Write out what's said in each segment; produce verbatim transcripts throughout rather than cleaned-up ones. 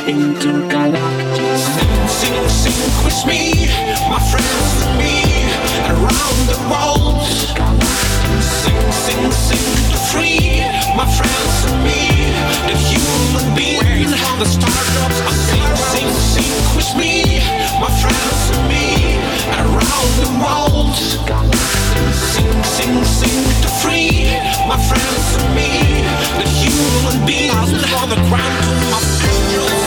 Intergalactic. Sing, sing, sing with me, my friends and me, around the world. Sing, sing, sing to free, my friends and me, the human being. The startups are sing, sing, sing with me, my friends and me, around the world. Sing, sing, sing to free, my friends and me, the human being. On the quantum of angels.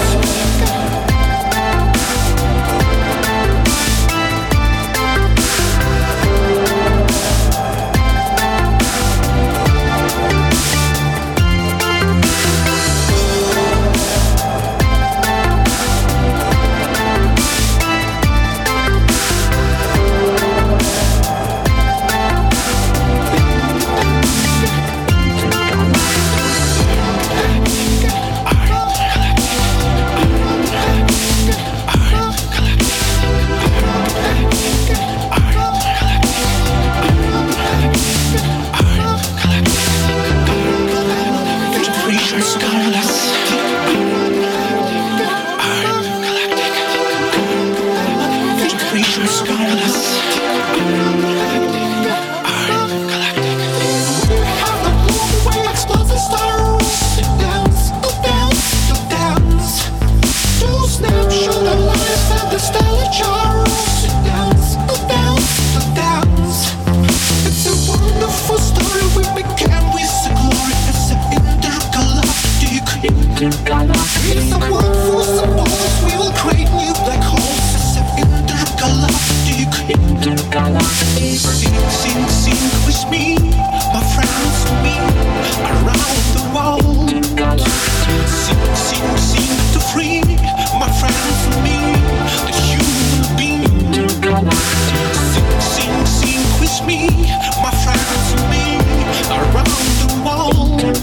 It's a world full of suppose we will create new black holes. It's an intergalactic, intergalactic. Sing, sing, sing with me, my friends and me, around the world. Sing, sing, sing to free, my friends and me, the human being. Sing, sing, sing with me, my friends and me, around the world.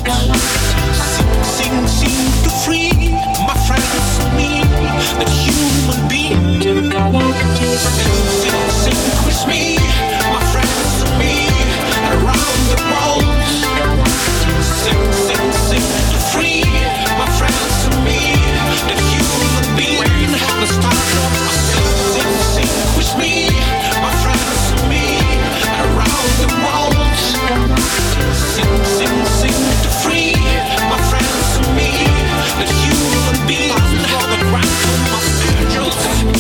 Sing, sing to free, my friends and me, the human being. Sing, sing, sing with me, my friends and me, around the world. Sing, sing, sing to free, my friends and me, the human being. The stars of sing, sing, sing with me, my friends and me, around the world. Sing, sing, sing to free, my friends and me, the human being. For the quantum of angels.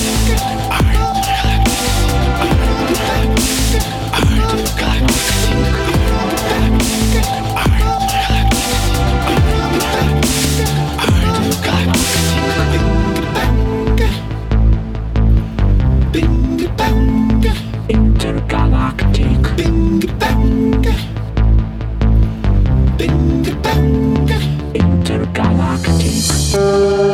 Intergalactic. Bing bang. Bing bang. Intergalactic.